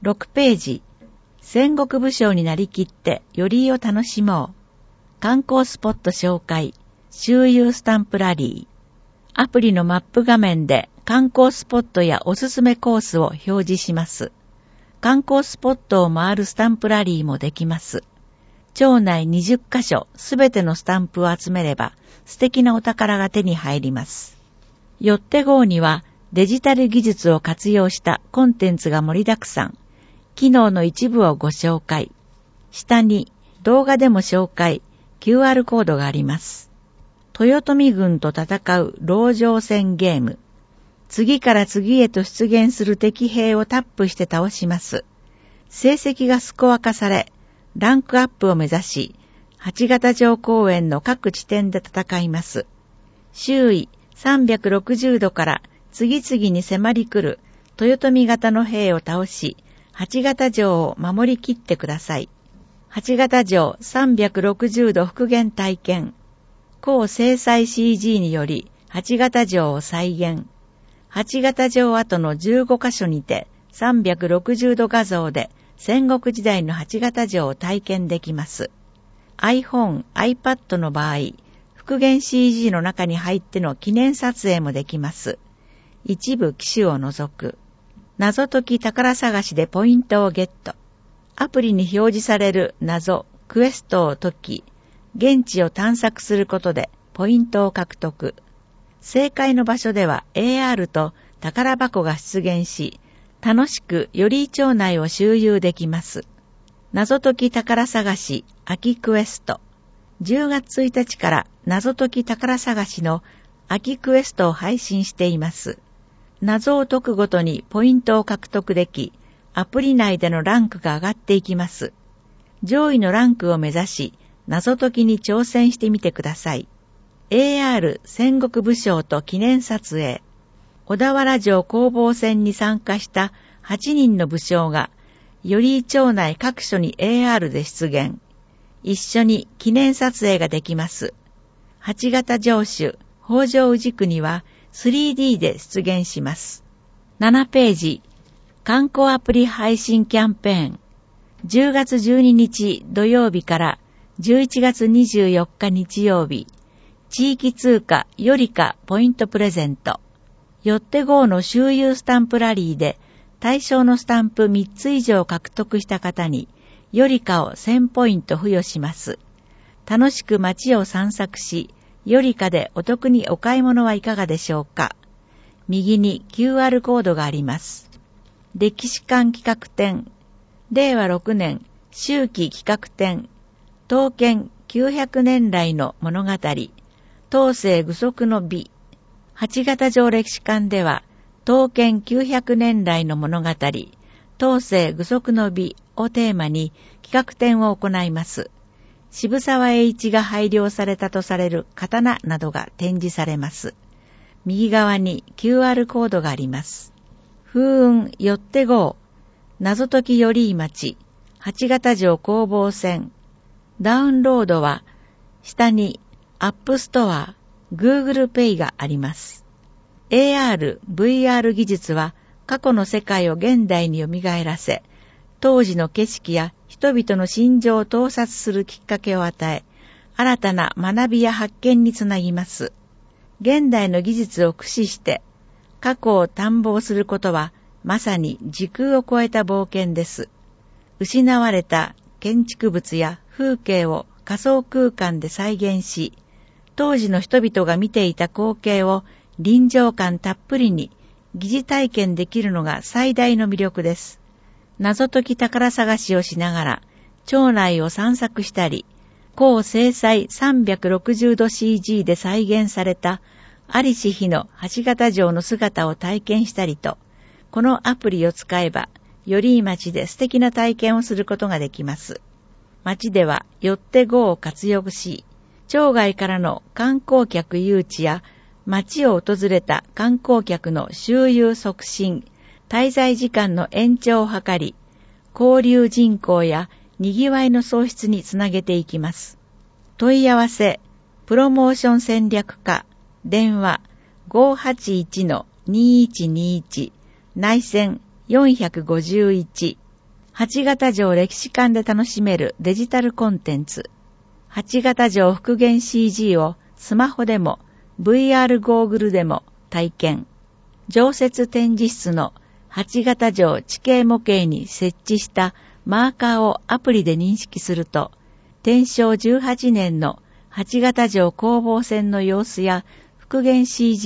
6ページ、戦国武将になりきってよりを楽しもう。観光スポット紹介、周遊スタンプラリー。アプリのマップ画面で観光スポットやおすすめコースを表示します。観光スポットを回るスタンプラリーもできます。町内20カ所すべてのスタンプを集めれば素敵なお宝が手に入ります。よって号にはデジタル技術を活用したコンテンツが盛りだくさん。機能の一部をご紹介。下に動画でも紹介、QR コードがあります。豊臣軍と戦う籠城戦ゲーム。次から次へと出現する敵兵をタップして倒します。成績がスコア化され、ランクアップを目指し、八形城公園の各地点で戦います。周囲360度から次々に迫り来る豊臣方の兵を倒し、八形城を守りきってください。八形城360度復元体験。高精細 CG により八形城を再現。八形城跡の15カ所にて360度画像で戦国時代の八形城を体験できます。iPhone、iPad の場合、復元 CG の中に入っての記念撮影もできます。一部機種を除く。謎解き宝探しでポイントをゲット。アプリに表示される謎、クエストを解き、現地を探索することでポイントを獲得。正解の場所では AR と宝箱が出現し、楽しくより町内を周遊できます。謎解き宝探し秋クエスト。10月1日から謎解き宝探しの秋クエストを配信しています。謎を解くごとにポイントを獲得でき、アプリ内でのランクが上がっていきます。上位のランクを目指し、謎解きに挑戦してみてください。AR 戦国武将と記念撮影。小田原城攻防戦に参加した8人の武将が、より町内各所に AR で出現。一緒に記念撮影ができます。八形城主、北条氏国は 3D で出現します。7ページ、観光アプリ配信キャンペーン。10月12日土曜日から11月24日日曜日、地域通貨よりかポイントプレゼント。よって号の周遊スタンプラリーで対象のスタンプ3つ以上獲得した方によりかを1000ポイント付与します。楽しく街を散策し、よりかでお得にお買い物はいかがでしょうか。右に QR コードがあります。歴史館企画展、令和6年秋季企画展、刀剣900年来の物語、当世具足の美。八形城歴史館では、刀剣900年来の物語、当世具足の美をテーマに企画展を行います。渋沢栄一が拝領されたとされる刀などが展示されます。右側に QR コードがあります。風雲よって号、謎解きよりい町、八形城攻防戦。ダウンロードは下にアップストア、Google Pay があります。AR、VR 技術は過去の世界を現代に蘇らせ、当時の景色や人々の心情を洞察するきっかけを与え、新たな学びや発見につなぎます。現代の技術を駆使して過去を探訪することはまさに時空を超えた冒険です。失われた建築物や風景を仮想空間で再現し、当時の人々が見ていた光景を臨場感たっぷりに疑似体験できるのが最大の魅力です。謎解き宝探しをしながら町内を散策したり、高精細360度 CG で再現された在りし日の八形城の姿を体験したりと、このアプリを使えばよりい町で素敵な体験をすることができます。町ではよって号を活用し、町外からの観光客誘致や町を訪れた観光客の周遊促進、滞在時間の延長を図り、交流人口や賑わいの創出につなげていきます。問い合わせ、プロモーション戦略課、電話 581-2121、内線451、 八形城歴史館で楽しめるデジタルコンテンツ。八形城復元 CG をスマホでも VR ゴーグルでも体験。常設展示室の八形城地形模型に設置したマーカーをアプリで認識すると、天正18年の八形城攻防戦の様子や復元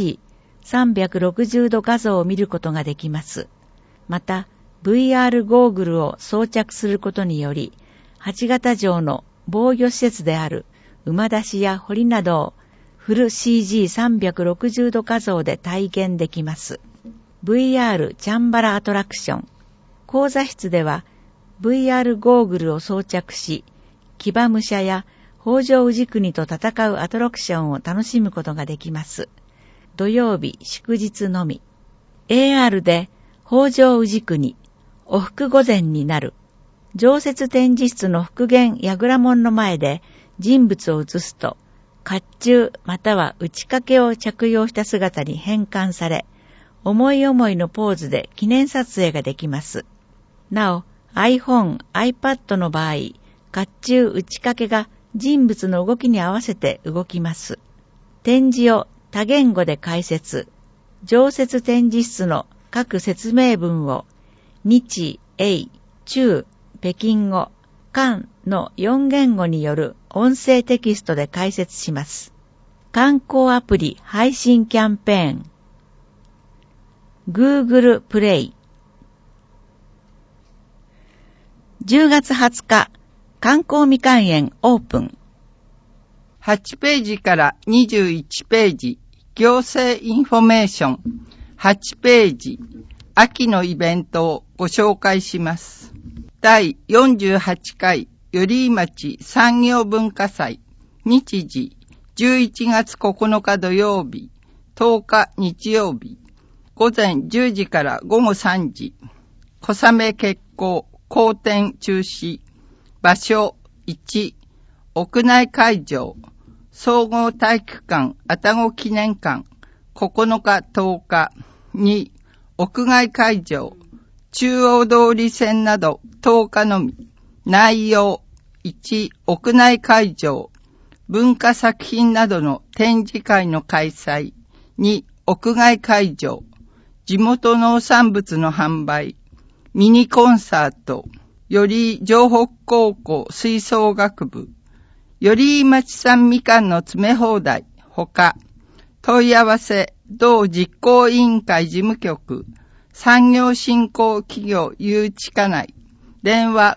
CG360 度画像を見ることができます。また、VR ゴーグルを装着することにより、八形城の防御施設である馬出しや堀などをフル CG360 度画像で体現できます。VR チャンバラアトラクション。講座室では VR ゴーグルを装着し、騎馬武者や北条氏国と戦うアトラクションを楽しむことができます。土曜日、祝日のみ。AR で北条氏国、お復御前になる。常設展示室の復元櫓門の前で人物を映すと、甲冑または打ち掛けを着用した姿に変換され、思い思いのポーズで記念撮影ができます。なお、iPhone、iPad の場合、甲冑打ち掛けが人物の動きに合わせて動きます。展示を多言語で解説。常設展示室の各説明文を日、英、中、北京語、漢の4言語による音声テキストで解説します。観光アプリ配信キャンペーン。Google プレイ。10月20日、観光みかん園オープン。 8ページから21ページ、行政インフォメーション。8ページ、秋のイベントをご紹介します。第48回寄居町産業文化祭。日時、11月9日土曜日、10日日曜日。午前10時から午後3時。小雨決行、後展中止。場所1、屋内会場。総合体育館愛宕記念館。9日10日。2、屋外会場。中央通り線など10日のみ。内容1、屋内会場。文化作品などの展示会の開催。2、屋外会場。地元農産物の販売。ミニコンサート。寄居城北高校吹奏楽部。寄居町産みかんの詰め放題。ほか。問い合わせ、同実行委員会事務局。産業振興企業誘致課内。電話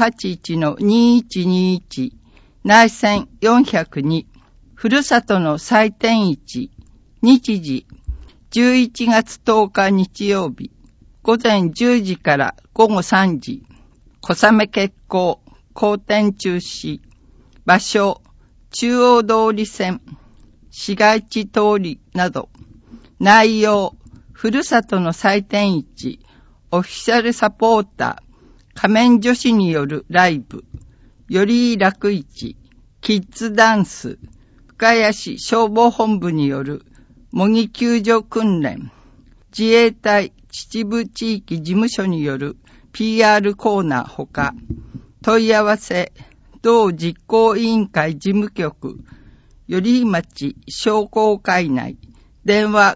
581-2121。内線402。ふるさとの祭典市。日時。11月10日日曜日。午前10時から午後3時。小雨決行。後展中止。場所。中央通り線。市街地通りなど。内容。ふるさとの祭典市。オフィシャルサポーター。仮面女子によるライブ。寄居楽市。キッズダンス。深谷市消防本部による模擬救助訓練。自衛隊秩父地域事務所による PR コーナーほか。問い合わせ、同実行委員会事務局。寄居町商工会内。電話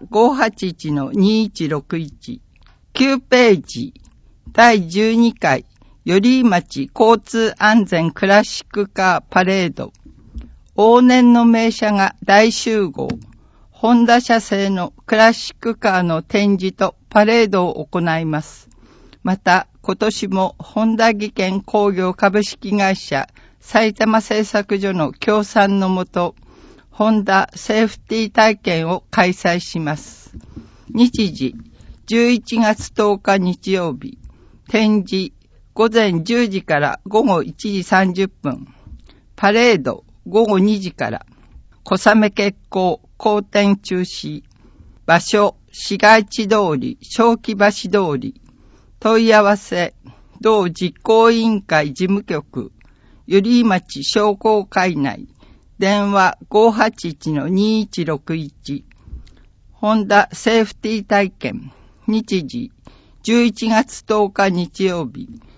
581-2161。9ページ。第12回寄居町交通安全クラシックカーパレード。往年の名車が大集合。ホンダ社製のクラシックカーの展示とパレードを行います。また、今年もホンダ技研工業株式会社埼玉製作所の協賛のもと、ホンダセーフティー体験を開催します。日時、11月10日日曜日。展示、午前10時から午後1時30分。パレード、午後2時から。小雨決行、後展中止。場所、市街地通り、正気橋通り。問い合わせ、同実行委員会事務局。寄居町商工会内。電話 581-2161。ホンダセーフティー体験。日時、11月10日日曜日。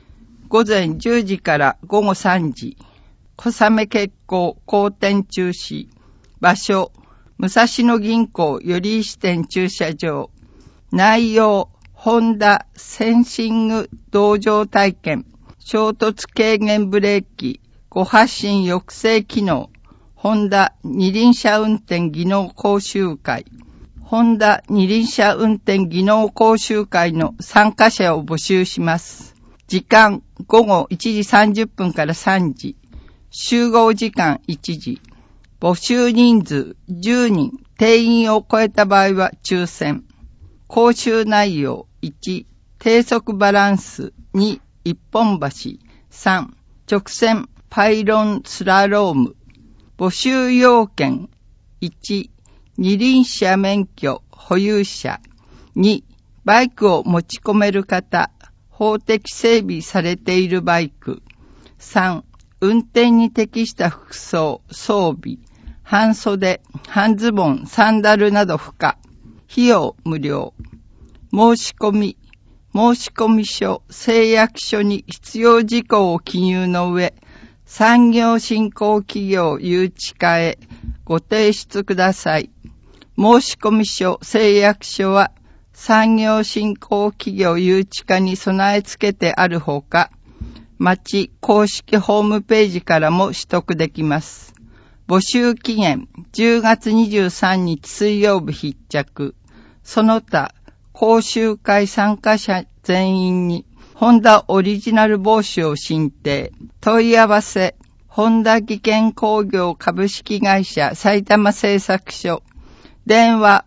午前10時から午後3時。小雨決行、公店中止。場所、武蔵野銀行寄居支店駐車場。内容、ホンダセンシング同乗体験。衝突軽減ブレーキ、誤発進抑制機能。ホンダ二輪車運転技能講習会。ホンダ二輪車運転技能講習会の参加者を募集します。時間、午後1時30分から3時。集合時間1時。募集人数10人。定員を超えた場合は抽選。講習内容1、低速バランス。2、一本橋。3、直線パイロンスラローム。募集要件1、二輪車免許保有者。2、バイクを持ち込める方。法的整備されているバイク。3、運転に適した服装、装備。半袖、半ズボン、サンダルなど不可。費用無料。申し込み書、誓約書に必要事項を記入の上、産業振興企業誘致課へご提出ください。申し込み書、誓約書は産業振興企業誘致課に備え付けてあるほか、町公式ホームページからも取得できます。募集期限10月23日水曜日必着。その他、講習会参加者全員にホンダオリジナル帽子を進呈。問い合わせ、ホンダ技研工業株式会社埼玉製作所。電話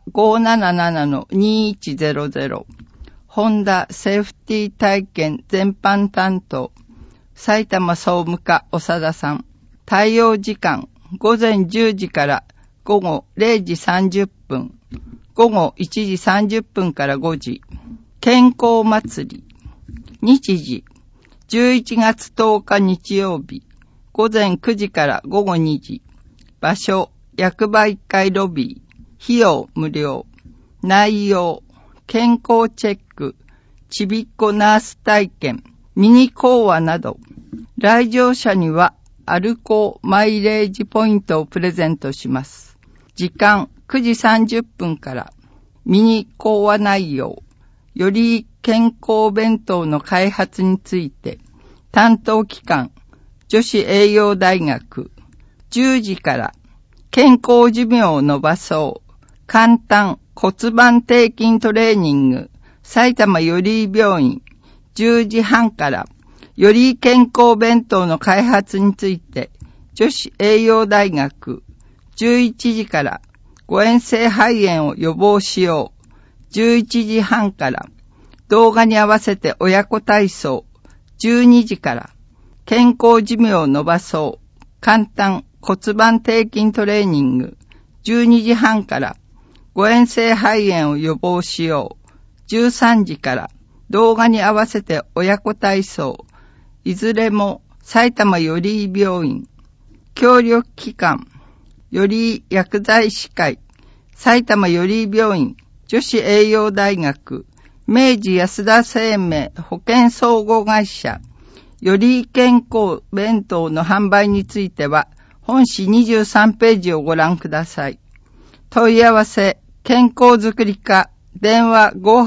577-2100。ホンダセーフティー体験全般担当。埼玉総務課長田さん。対応時間、午前10時から午後0時30分。午後1時30分から5時。健康祭り。日時、11月10日日曜日。午前9時から午後2時。場所、役場1階ロビー。費用無料。内容、健康チェック、ちびっこナース体験、ミニ講話など。来場者にはアルコーマイレージポイントをプレゼントします。時間9時30分から。ミニ講話内容、より健康弁当の開発について。担当機関、女子栄養大学。10時から、健康寿命を伸ばそう。簡単骨盤底筋トレーニング。埼玉より病院。10時半から、より健康弁当の開発について。女子栄養大学。11時から、誤嚥性肺炎を予防しよう。11時半から、動画に合わせて親子体操。12時から、健康寿命を伸ばそう。簡単骨盤底筋トレーニング。12時半から、誤嚥性肺炎を予防しよう。13時から、動画に合わせて親子体操。いずれも、埼玉より病院。協力機関。より薬剤師会。埼玉より病院。女子栄養大学。明治安田生命保険総合会社。より健康弁当の販売については、本誌23ページをご覧ください。問い合わせ、健康づくり課、電話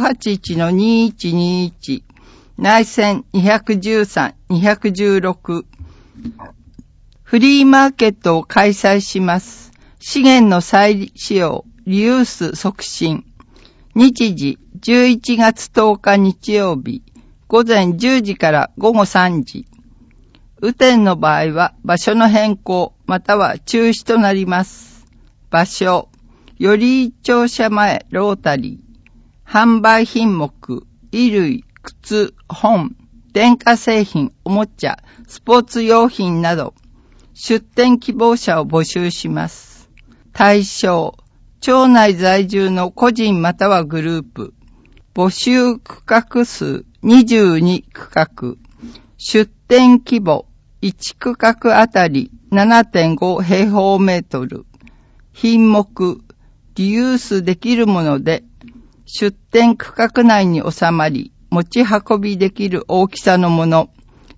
581-2121、内線213-216。フリーマーケットを開催します。資源の再使用、リユース促進。日時、11月10日日曜日、午前10時から午後3時。雨天の場合は場所の変更または中止となります。場所、より庁舎前ロータリー。販売品目、衣類、靴、本、電化製品、おもちゃ、スポーツ用品など、出店希望者を募集します。対象、町内在住の個人またはグループ。募集区画数22区画。出店規模1区画あたり 7.5 平方メートル。品目、リユースできるもので、出店区画内に収まり、持ち運びできる大きさのもの。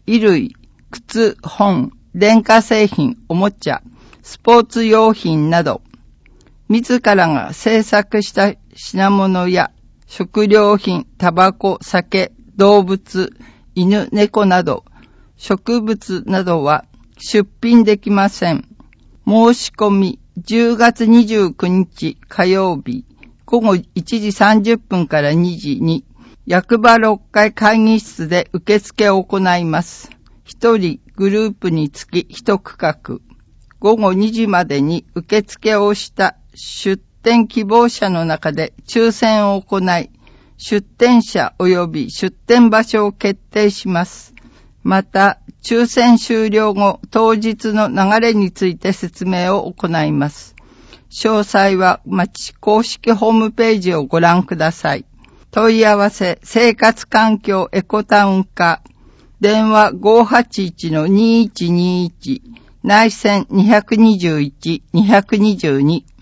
衣類、靴、本、電化製品、おもちゃ、スポーツ用品など、自らが制作した品物や食料品、タバコ、酒、動物、犬、猫など、植物などは出品できません。申し込み、10月29日火曜日、午後1時30分から2時に、役場6階会議室で受付を行います。1人グループにつき1区画。午後2時までに受付をした出店希望者の中で抽選を行い、出店者及び出店場所を決定します。また、抽選終了後、当日の流れについて説明を行います。詳細は町公式ホームページをご覧ください。問い合わせ、生活環境エコタウン課、電話 581-2121、内線221-222